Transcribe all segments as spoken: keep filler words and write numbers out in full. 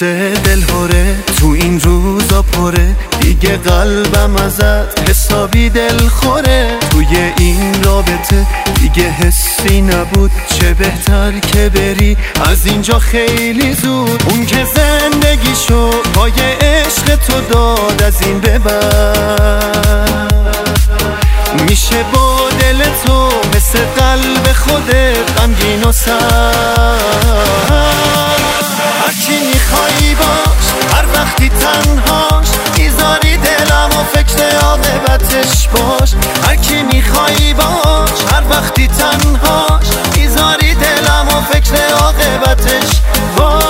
حس دلهوره تو این روزا پره، دیگه قلبم ازت حسابی دلخوره. توی این رابطه دیگه حسی نبود، چه بهتر که بری از اینجا خیلی زود. اون که زندگیشو پای عشق تو داد، از این به بعد میشه با دل تو مثل قلب خودت غمگین و سر. هرچی میخوایی باش، هر وقتی تنهاش میذاری دلم و فکر عاقبتش باش. هرکی میخوایی باش، هر وقتی تنهاش میذاری دلم و فکر عاقبتش باش.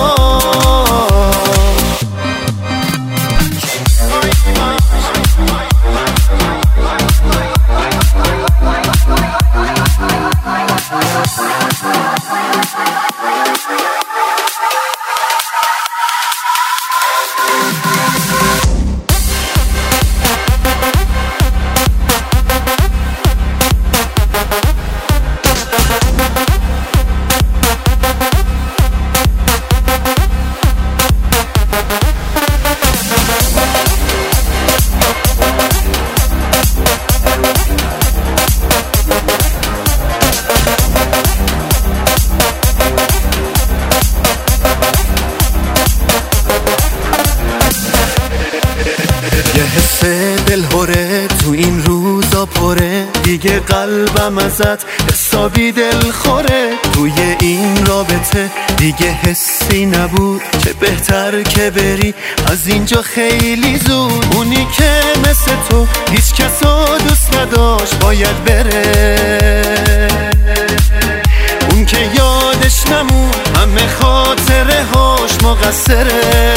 یه حس دلهوره تو این روزا پره، دیگه قلبم ازت حسابی دلخوره. توی این رابطه دیگه حسی نبود، چه بهتر که بری از اینجا خیلی زود. اونی که مثل تو هیچ کسو دوست نداشت باید بره، اون که یادش نمون همه خاطره هاش مقصره.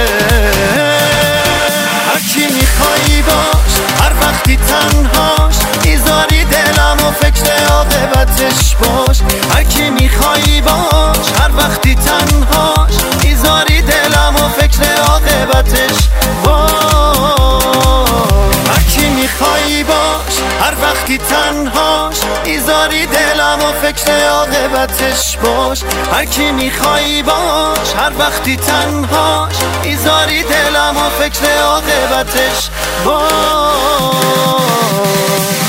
هرکی میخوایی باش، هر وقتی تنهاش میذاری دلم و فکر عاقبتش باش. هرکی میخوایی باش، هر وقتی تنهاش میذاری دلم و فکر عاقبتش باش. هرکی میخوایی باش، هر وقتی تنهاش میذاری دلم و فکر عاقبتش باش. هرکی میخوایی باش، هر وقتی تنهاش میذاری دلم و فکر عاقبتش باش.